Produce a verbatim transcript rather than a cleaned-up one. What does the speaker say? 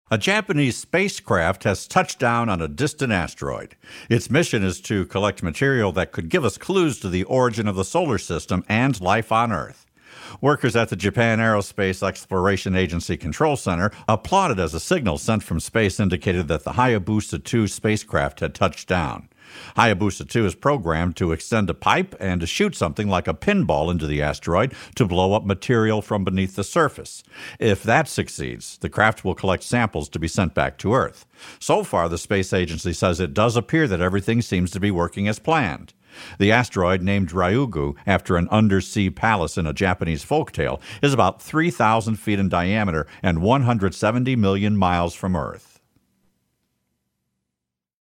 A Japanese spacecraft has touched down on a distant asteroid. Its mission is to collect material that could give us clues to the origin of the solar system and life on Earth. Workers at the Japan Aerospace Exploration Agency Control Center applauded as a signal sent from space indicated that the Hayabusa two spacecraft had touched down. Hayabusa two is programmed to extend a pipe and to shoot something like a pinball into the asteroid to blow up material from beneath the surface. If that succeeds, the craft will collect samples to be sent back to Earth. So far, the space agency says it does appear that everything seems to be working as planned. The asteroid, named Ryugu after an undersea palace in a Japanese folktale, is about three thousand feet in diameter and one hundred seventy million miles from Earth.